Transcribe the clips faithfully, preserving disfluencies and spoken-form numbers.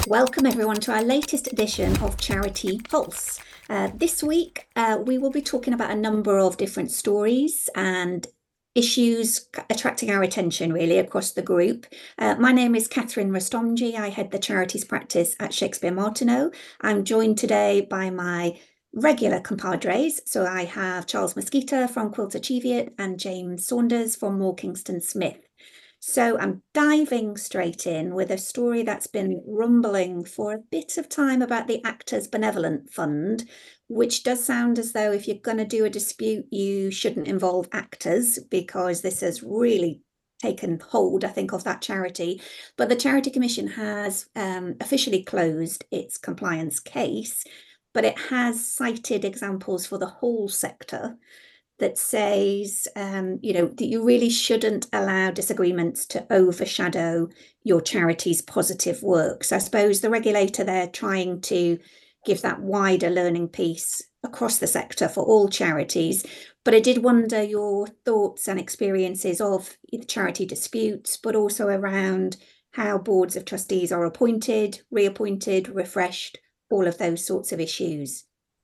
Welcome everyone to our latest edition of Charity Pulse. Uh, this week, uh, we will be talking about a number of different stories and issues attracting our attention really across the group. Uh, my name is Catherine Rastomji. I head the charities practice at Shakespeare Martineau. I'm joined today by my regular compadres. So I have Charles Mosquita from Quilter Cheviot and James Saunders from Moore Kingston Smith. So I'm diving straight in with a story that's been rumbling for a bit of time about the Actors Benevolent Fund, which does sound as though if you're going to do a dispute, you shouldn't involve actors, because this has really taken hold, I think, of that charity. But the Charity Commission has um, officially closed its compliance case, but it has cited examples for the whole sector that says, um, you know, that you really shouldn't allow disagreements to overshadow your charity's positive work. So I suppose the regulator there trying to give that wider learning piece across the sector for all charities. But I did wonder your thoughts and experiences of charity disputes, but also around how boards of trustees are appointed, reappointed, refreshed, all of those sorts of issues.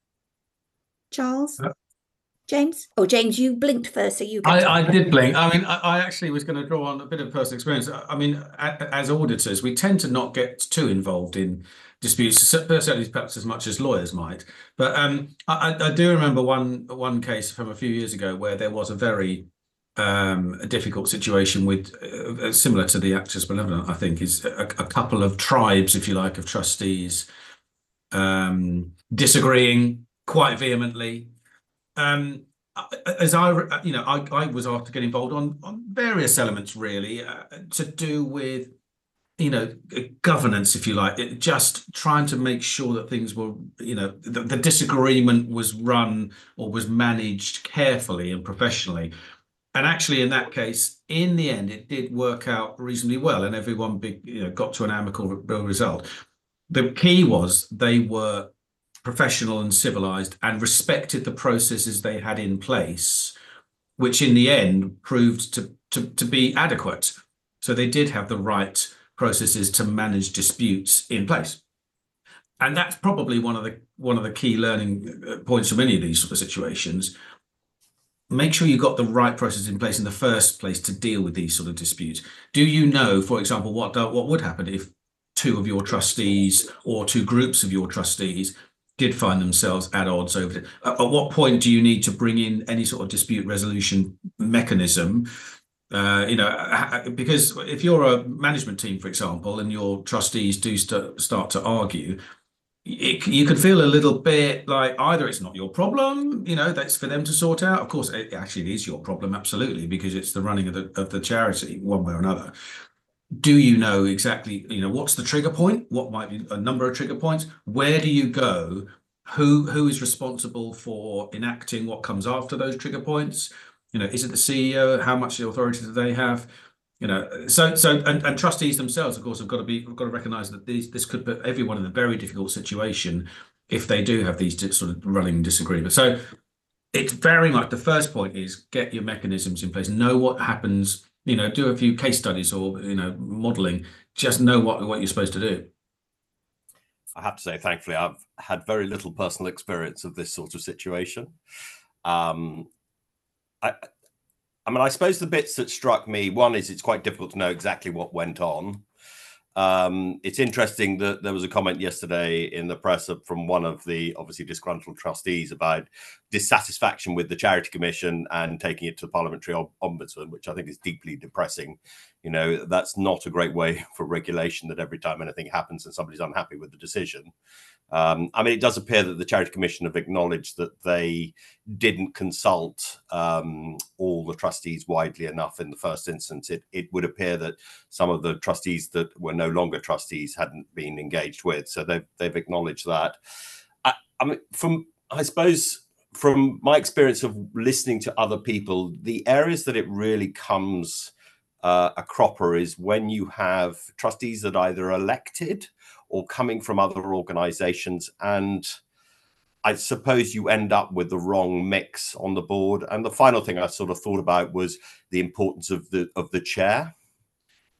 Charles? Uh James? Oh, James, you blinked first, so you get I, I did blink. I mean, I, I actually was going to draw on a bit of personal experience. I mean, a, as auditors, we tend to not get too involved in disputes, certainly perhaps as much as lawyers might. But um, I, I do remember one one case from a few years ago where there was a very um, a difficult situation with, uh, similar to the Actors Benevolent, I think, is a, a couple of tribes, if you like, of trustees um, disagreeing quite vehemently. Um, as I, you know, I, I was asked to get involved on, on various elements, really, uh, to do with, you know, governance, if you like, it, just trying to make sure that things were, you know, the, the disagreement was run or was managed carefully and professionally. And actually, in that case, in the end, it did work out reasonably well, and everyone, big, you know, got to an amicable result. The key was they were professional and civilized and respected the processes they had in place, which in the end proved to, to, to be adequate. So they did have the right processes to manage disputes in place. And that's probably one of the one of the key learning points from any of these sort of situations. Make sure you got the right process in place in the first place to deal with these sort of disputes. Do you know, for example, what what would happen if two of your trustees or two groups of your trustees did find themselves at odds over it? At what point do you need to bring in any sort of dispute resolution mechanism? Uh, you know, because if you're a management team, for example, and your trustees do st start to argue, it, you could feel a little bit like either it's not your problem, you know, that's for them to sort out. Of course, it actually is your problem, absolutely, because it's the running of the of the charity, one way or another. Do you know exactly, you know, what's the trigger point? What might be a number of trigger points? Where do you go? Who who is responsible for enacting what comes after those trigger points? You know, is it the C E O? How much authority do they have? You know, so so and, and trustees themselves, of course, have got to be have got to recognise that these this could put everyone in a very difficult situation if they do have these sort of running disagreements. So it's very much the first point is get your mechanisms in place, know what happens, you know, do a few case studies or, you know, modeling, just know what, what you're supposed to do. I have to say, thankfully, I've had very little personal experience of this sort of situation. Um, I, I mean, I suppose the bits that struck me, one is it's quite difficult to know exactly what went on. Um, it's interesting that there was a comment yesterday in the press from one of the obviously disgruntled trustees about dissatisfaction with the Charity Commission and taking it to the Parliamentary Ombudsman, which I think is deeply depressing. You know, that's not a great way for regulation, that every time anything happens and somebody's unhappy with the decision. Um, I mean, it does appear that the Charity Commission have acknowledged that they didn't consult um, all the trustees widely enough in the first instance. It, it would appear that some of the trustees that were no longer trustees hadn't been engaged with. So they've, they've acknowledged that. I, I mean, from, I suppose, from my experience of listening to other people, the areas that it really comes uh, a cropper is when you have trustees that are either elected or coming from other organizations. And I suppose you end up with the wrong mix on the board. And the final thing I sort of thought about was the importance of the of the chair.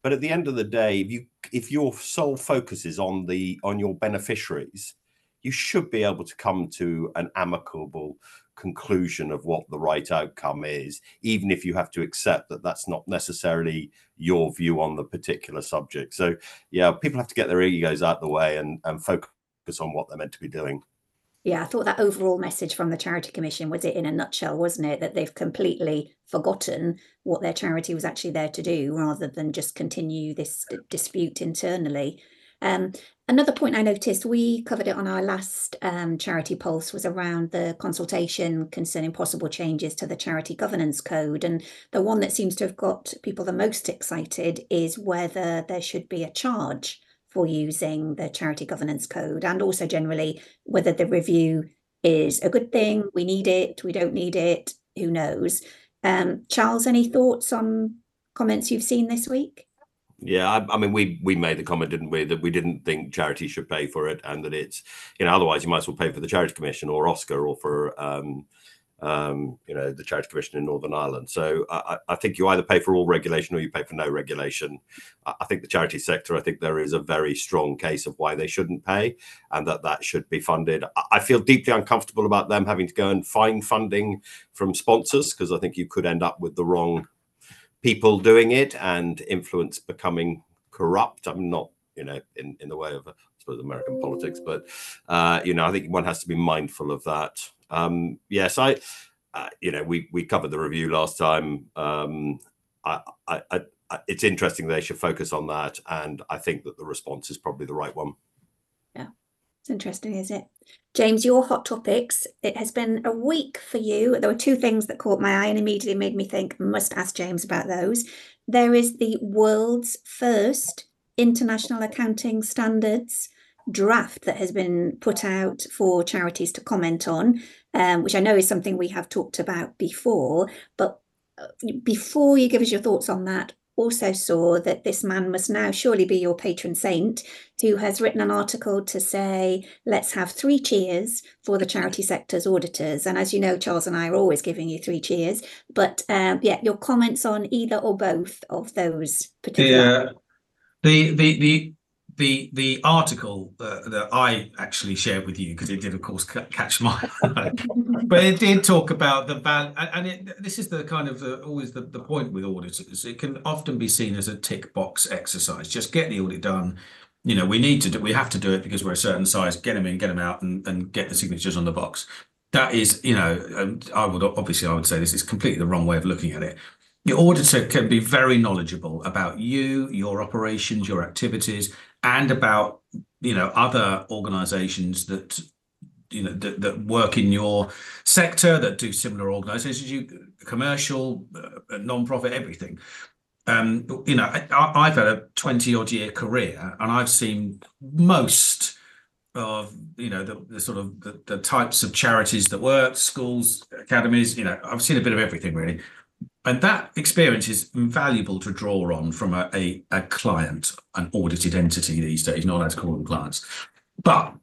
But at the end of the day, if you if your sole focus is on the on your beneficiaries, you should be able to come to an amicable conclusion of what the right outcome is, even if you have to accept that that's not necessarily your view on the particular subject. So yeah, people have to get their egos out of the way and, and focus on what they're meant to be doing. Yeah, I thought that overall message from the Charity Commission was it in a nutshell, wasn't it? That they've completely forgotten what their charity was actually there to do, rather than just continue this dispute internally. Um, another point I noticed, we covered it on our last um, Charity Pulse, was around the consultation concerning possible changes to the Charity Governance Code. And the one that seems to have got people the most excited is whether there should be a charge for using the Charity Governance Code, and also generally whether the review is a good thing, we need it, we don't need it, who knows. Um, Charles, any thoughts on comments you've seen this week? Yeah, I, I mean, we we made the comment, didn't we, that we didn't think charity should pay for it, and that it's, you know, otherwise you might as well pay for the Charity Commission or Oscar or for, um, um, you know, the Charity Commission in Northern Ireland. So I, I think you either pay for all regulation or you pay for no regulation. I think the charity sector, I think there is a very strong case of why they shouldn't pay, and that that should be funded. I feel deeply uncomfortable about them having to go and find funding from sponsors, because I think you could end up with the wrong people doing it and influence becoming corrupt. I'm not, you know, in, in the way of, I suppose, American politics, but, uh, you know, I think one has to be mindful of that. Um, yes, I, uh, you know, we, we covered the review last time. Um, I, I, I, it's interesting they should focus on that. And I think that the response is probably the right one. Yeah, it's interesting, isn't it? James, your hot topics. It has been a week for you. There were two things that caught my eye and immediately made me think, must ask James about those. There is the world's first international accounting standards draft that has been put out for charities to comment on, um, which I know is something we have talked about before. But before you give us your thoughts on that, also saw that this man must now surely be your patron saint, who has written an article to say, let's have three cheers for the charity sector's auditors. And as you know, Charles and I are always giving you three cheers. But um, yeah, your comments on either or both of those particular. Yeah, the the the the the article uh, that I actually shared with you, because it did, of course, catch my eye, but it did talk about the value, and it, this is the kind of the, always the, the point with auditors. It can often be seen as a tick box exercise. Just get the audit done. You know, we need to do, we have to do it because we're a certain size. Get them in, get them out, and, and get the signatures on the box. That is, you know, I would obviously I would say this is completely the wrong way of looking at it. Your auditor can be very knowledgeable about you, your operations, your activities, and about, you know, other organizations that, you know, that, that work in your sector, that do similar organizations, you commercial, uh, non-profit, everything. Um, you know, I, I've had a twenty odd year career, and I've seen most of, you know, the, the sort of the, the types of charities that work, schools, academies, you know, I've seen a bit of everything really. And that experience is invaluable to draw on from a, a, a client, an audited entity these days, not allowed to call them clients. But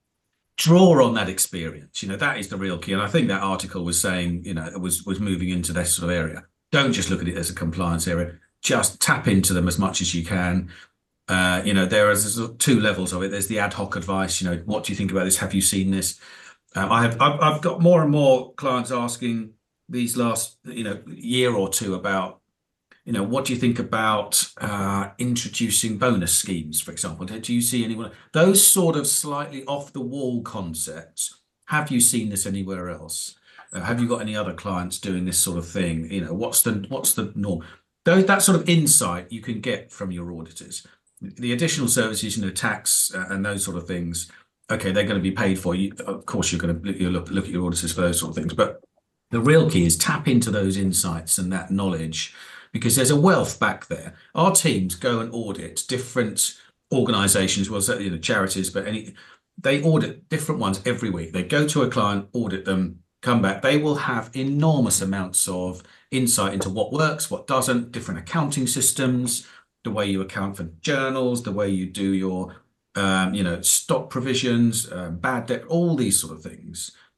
draw on that experience, you know, that is the real key. And I think that article was saying, you know, it was, was moving into this sort of area. Don't just look at it as a compliance area, just tap into them as much as you can. Uh, you know, there are two levels of it. There's the ad hoc advice, you know, what do you think about this? Have you seen this? Um, I have, I've, I've got more and more clients asking these last, you know, year or two about, you know, what do you think about uh, introducing bonus schemes, for example? Do you see anyone, those sort of slightly off the wall concepts? Have you seen this anywhere else? Uh, have you got any other clients doing this sort of thing? You know, what's the what's the norm? Those, that sort of insight you can get from your auditors. The additional services, you know, tax uh, and those sort of things. Okay, they're going to be paid for. You, of course, you're going to you look look at your auditors for those sort of things, but the real key is tap into those insights and that knowledge, because there's a wealth back there. Our teams go and audit different organizations, well, certainly the charities, but any, they audit different ones every week. They go to a client, audit them, come back. They will have enormous amounts of insight into what works, what doesn't, different accounting systems, the way you account for journals, the way you do your, um, you know, stock provisions, um, bad debt, all these sort of things.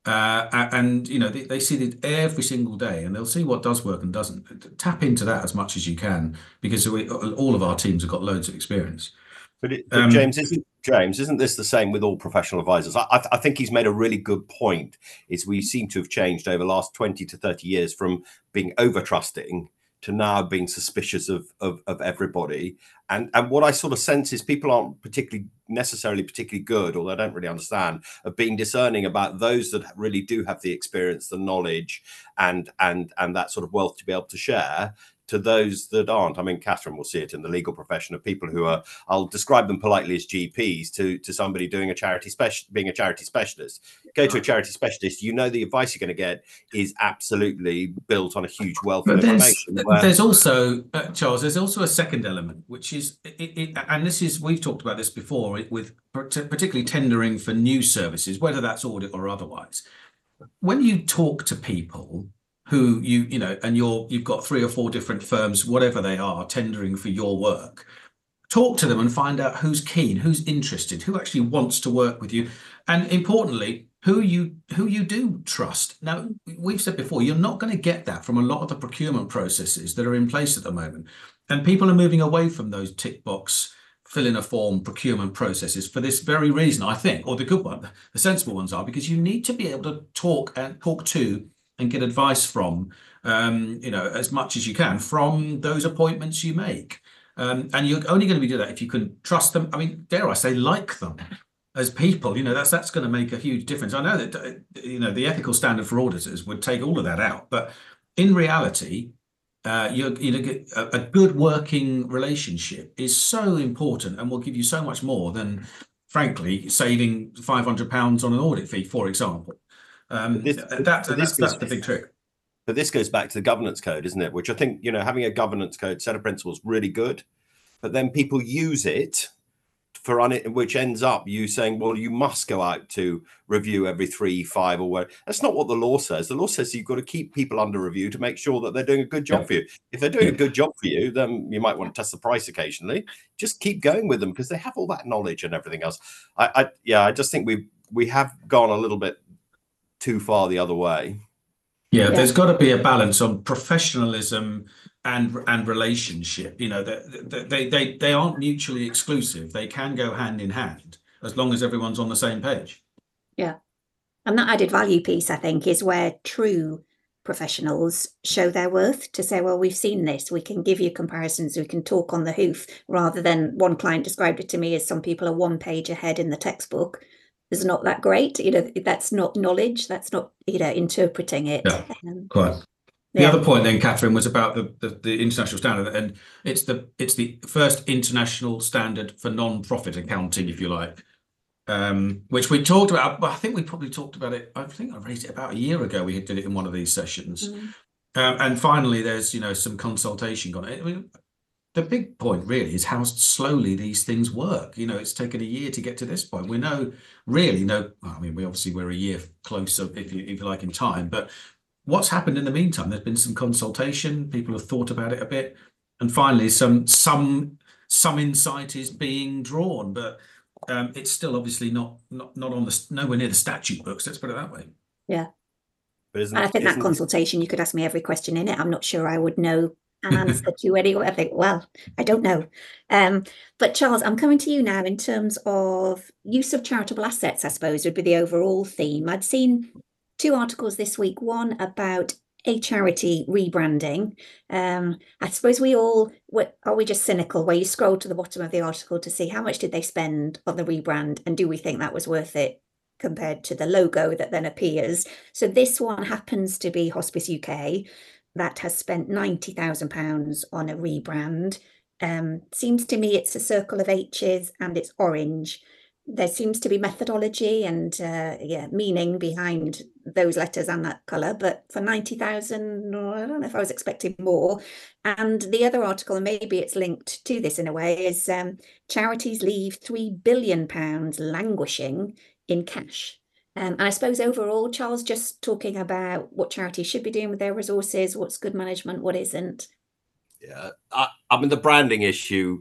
Uh, and, you know, they, they see it every single day, and they'll see what does work and doesn't. Tap into that as much as you can, because we, all of our teams have got loads of experience. But, it, but Um, James, isn't James, isn't this the same with all professional advisors? I, I, I think he's made a really good point. Is we seem to have changed over the last twenty to thirty years from being over trusting to now being suspicious of, of of everybody. And and what I sort of sense is people aren't particularly necessarily particularly good, or they don't really understand, of being discerning about those that really do have the experience, the knowledge, and and and that sort of wealth to be able to share, to those that aren't. I mean, Catherine will see it in the legal profession of people who are, I'll describe them politely as G Ps, to, to somebody doing a charity special, being a charity specialist. Go to a charity specialist, you know the advice you're going to get is absolutely built on a huge wealth but of there's, information. Where... There's also, uh, Charles, there's also a second element, which is, it, it, and this is, we've talked about this before, with particularly tendering for new services, whether that's audit or otherwise. When you talk to people who you, you know, and you're, you've got three or four different firms, whatever they are, tendering for your work, talk to them and find out who's keen, who's interested, who actually wants to work with you. And importantly, who you who you do trust. Now, we've said before, you're not going to get that from a lot of the procurement processes that are in place at the moment. And people are moving away from those tick box, fill in a form procurement processes for this very reason, I think, or the good one, the sensible ones are, because you need to be able to talk and talk to and get advice from, um, you know, as much as you can from those appointments you make. Um, and you're only going to be doing that if you can trust them. I mean, dare I say, like them as people. You know, that's that's going to make a huge difference. I know that, you know, the ethical standard for auditors would take all of that out, but in reality, uh, you're, you know, a, a good working relationship is so important and will give you so much more than, frankly, saving five hundred pounds on an audit fee, for example. Um, this, that, that's, this that's the big trick. But this goes back to the governance code, isn't it? Which I think, you know, having a governance code set of principles really good, but then people use it for on it, which ends up you saying, well, you must go out to review every three, five, or whatever. That's not what the law says. The law says you've got to keep people under review to make sure that they're doing a good job yeah. for you. If they're doing yeah. a good job for you, then you might want to test the price occasionally. Just keep going with them because they have all that knowledge and everything else. I, I yeah, I just think we we have gone a little bit too far the other way. Yeah, yeah. There's got to be a balance on professionalism and and relationship. You know, they, they they they aren't mutually exclusive. They can go hand in hand as long as everyone's on the same page. Yeah, and that added value piece, I think, is where true professionals show their worth, to say, well, we've seen this, we can give you comparisons, we can talk on the hoof, rather than one client described it to me as some people are one page ahead in the textbook. Is not that great, you know, that's not knowledge, that's not, you know, interpreting it. Yeah, um, quite. The yeah. other point then, Catherine, was about the, the, the international standard, and it's the it's the first international standard for non-profit accounting, if you like, um, which we talked about. I think we probably talked about it. I think I raised it about a year ago. We did it in one of these sessions, mm. um, and finally, there's you know some consultation gone. I mean, the big point really is how slowly these things work. You know, it's taken a year to get to this point. We know really know. I mean, we obviously we're a year closer, if you if you like, in time, but what's happened in the meantime? There's been some consultation. People have thought about it a bit, and finally, some some some insight is being drawn. But um, it's still obviously not not not on the nowhere near the statute books. Let's put it that way. Yeah, but isn't, and I think isn't, that consultation, you could ask me every question in it. I'm not sure I would know an answer to anyway. I think, well, I don't know. Um, but Charles, I'm coming to you now in terms of use of charitable assets. I suppose would be the overall theme. I'd seen two articles this week, one about a charity rebranding. Um, I suppose we all, are we just cynical where you scroll to the bottom of the article to see how much did they spend on the rebrand and do we think that was worth it compared to the logo that then appears? So this one happens to be Hospice U K that has spent ninety thousand pounds on a rebrand. Um, seems to me it's a circle of H's and it's orange. There seems to be methodology and uh, yeah, meaning behind those letters and that colour, but for ninety thousand, I don't know if I was expecting more. And the other article, and maybe it's linked to this in a way, is um, charities leave three billion pounds languishing in cash. Um, and I suppose overall, Charles, just talking about what charities should be doing with their resources, what's good management, what isn't. Yeah, I, I mean, the branding issue,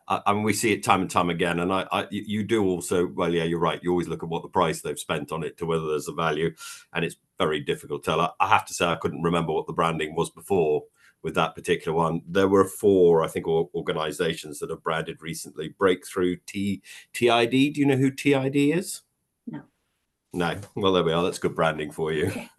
I, I mean, we see it time and time again. And I, I, you do also, well, yeah, you're right. You always look at what the price they've spent on it to whether there's a value, and it's very difficult to tell. I, I have to say, I couldn't remember what the branding was before with that particular one. There were four, I think, organizations that have branded recently. Breakthrough T TID. Do you know who T I D is? No. No. Well, there we are. That's good branding for you. Okay.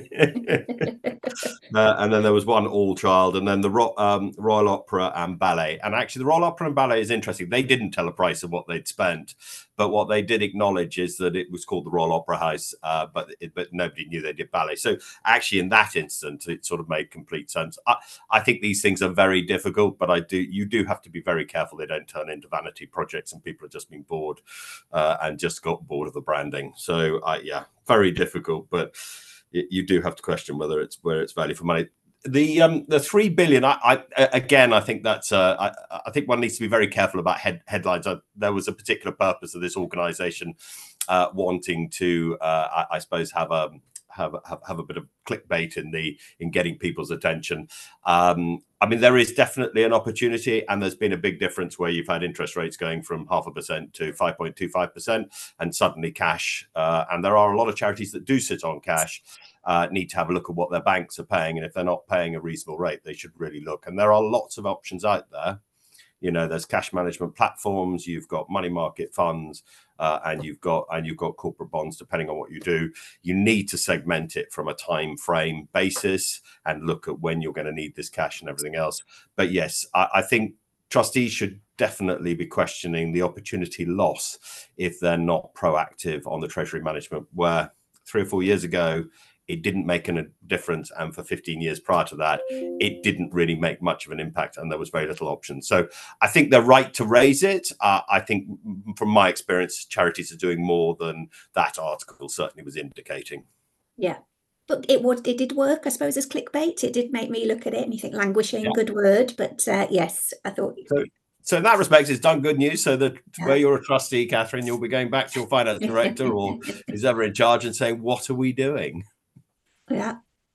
uh, and then there was one All Child, and then the Ro um, Royal Opera and Ballet. And actually, the Royal Opera and Ballet is interesting. They didn't tell a price of what they'd spent, but what they did acknowledge is that it was called the Royal Opera House, uh, but it, but nobody knew they did ballet. So actually, in that instance, it sort of made complete sense. I, I think these things are very difficult, but I do you do have to be very careful they don't turn into vanity projects and people are just being bored uh, and just got bored of the branding. So uh, yeah, very difficult, but it, you do have to question whether it's where it's value for money. The um the three billion. I, I again I think that's uh I, I think one needs to be very careful about head, headlines. I, there was a particular purpose of this organization uh, wanting to uh, I, I suppose have a have, have have a bit of clickbait in the in getting people's attention. Um, I mean, there is definitely an opportunity, and there's been a big difference where you've had interest rates going from half a percent to five point two five percent, and suddenly cash. Uh, and there are a lot of charities that do sit on cash. Uh, need to have a look at what their banks are paying, and if they're not paying a reasonable rate, they should really look. And there are lots of options out there. You know, there's cash management platforms, you've got money market funds, uh, and you've got and you've got corporate bonds. Depending on what you do, you need to segment it from a time frame basis and look at when you're going to need this cash and everything else. But yes, I, I think trustees should definitely be questioning the opportunity loss if they're not proactive on the treasury management, where three or four years ago, it didn't make a difference. And for fifteen years prior to that, it didn't really make much of an impact and there was very little option. So I think they're right to raise it. Uh, I think from my experience, charities are doing more than that article certainly was indicating. Yeah. But it would, it did work, I suppose, as clickbait. It did make me look at it and you think languishing, yeah. Good word. But uh, yes, I thought... So, so in that respect, it's done good news. So that yeah. Where you're a trustee, Catherine, you'll be going back to your finance director or who's ever in charge and saying, what are we doing? Yeah.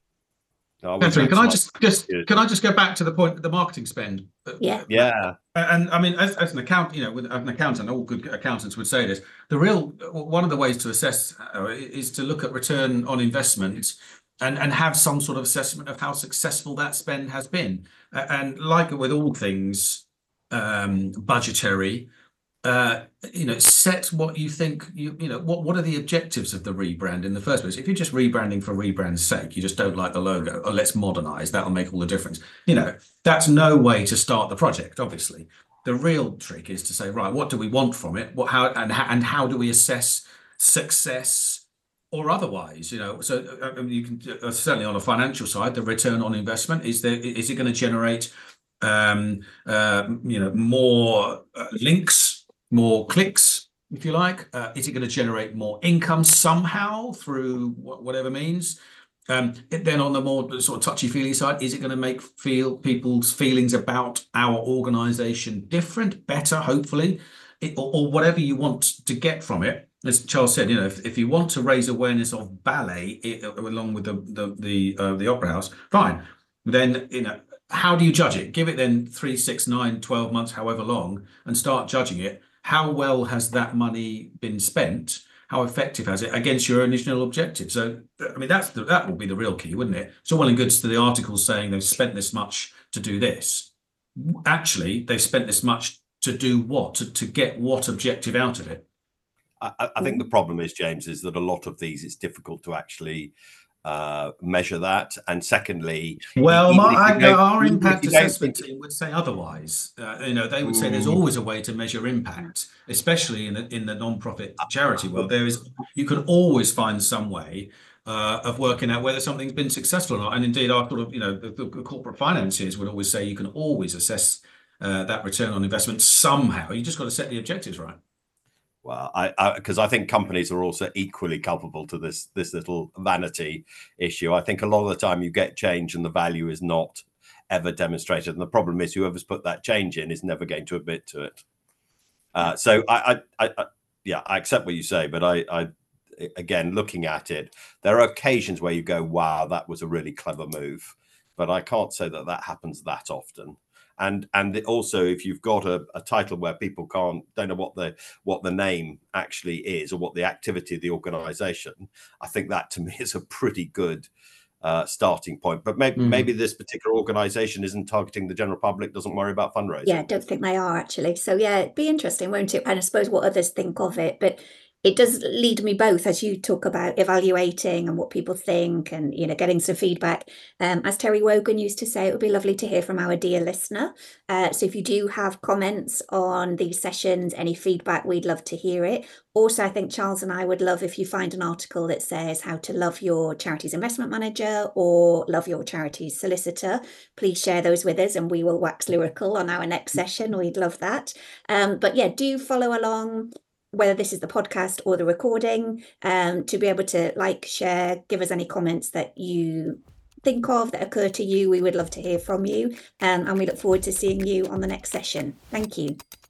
No, Catherine, can I just just can I just go back to the point of the marketing spend? Yeah. Yeah. And I mean, as, as an account, you know, with an accountant, all good accountants would say this. The real one of the ways to assess uh, is to look at return on investment and and have some sort of assessment of how successful that spend has been. Uh, and like with all things um, budgetary. Uh, you know, set what you think, you you know, what, what are the objectives of the rebrand in the first place? If you're just rebranding for rebrand's sake, you just don't like the logo, or let's modernize, that'll make all the difference. You know, that's no way to start the project, obviously. The real trick is to say, right, what do we want from it? What, how, and, and how do we assess success or otherwise? You know, so uh, you can, uh, certainly on a financial side, the return on investment, is there, is it going to generate, um, uh, you know, more uh, links, more clicks, if you like? Uh, is it going to generate more income somehow through whatever means? Um, then on the more sort of touchy-feely side, is it going to make feel people's feelings about our organisation different, better, hopefully, it, or, or whatever you want to get from it? As Charles said, you know, if, if you want to raise awareness of ballet it, along with the the the, uh, the Opera House, fine. Then, you know, how do you judge it? Give it then three, six, nine, twelve months, however long, and start judging it. How well has that money been spent? How effective has it against your original objective? So, I mean, that's the, that will be the real key, wouldn't it? So well and good to the articles saying they've spent this much to do this. Actually, they've spent this much to do what? To, to get what objective out of it? I, I think the problem is, James, is that a lot of these, it's difficult to actually uh, measure that. And secondly, well, my, I, our impact assessment team would say otherwise. Uh, you know, they would say there's always a way to measure impact, especially in the, in the non-profit charity world. There is, you can always find some way uh, of working out whether something's been successful or not. And indeed, our sort of, you know, the, the corporate financiers would always say you can always assess uh, that return on investment somehow. You just got to set the objectives right. Well, I because I, I think companies are also equally culpable to this this little vanity issue. I think a lot of the time you get change and the value is not ever demonstrated, and the problem is whoever's put that change in is never going to admit to it. Uh, so I, I, I, yeah, I accept what you say, but I, I, again, looking at it, there are occasions where you go, "Wow, that was a really clever move," but I can't say that that happens that often. And and also, if you've got a, a title where people can't don't know what the what the name actually is or what the activity of the organisation, I think that to me is a pretty good uh, starting point. But maybe mm-hmm. maybe this particular organisation isn't targeting the general public, doesn't worry about fundraising. Yeah, I don't think they are actually. So yeah, it'd be interesting, won't it? And I suppose what others think of it, but it does lead me both, as you talk about evaluating and what people think and, you know, getting some feedback. Um, as Terry Wogan used to say, it would be lovely to hear from our dear listener. Uh, so if you do have comments on these sessions, any feedback, we'd love to hear it. Also, I think Charles and I would love if you find an article that says how to love your charity's investment manager or love your charity's solicitor. Please share those with us and we will wax lyrical on our next session. We'd love that. Um, but yeah, do follow along, whether this is the podcast or the recording, um, to be able to like, share, give us any comments that you think of that occur to you. We would love to hear from you. Um, and we look forward to seeing you on the next session. Thank you.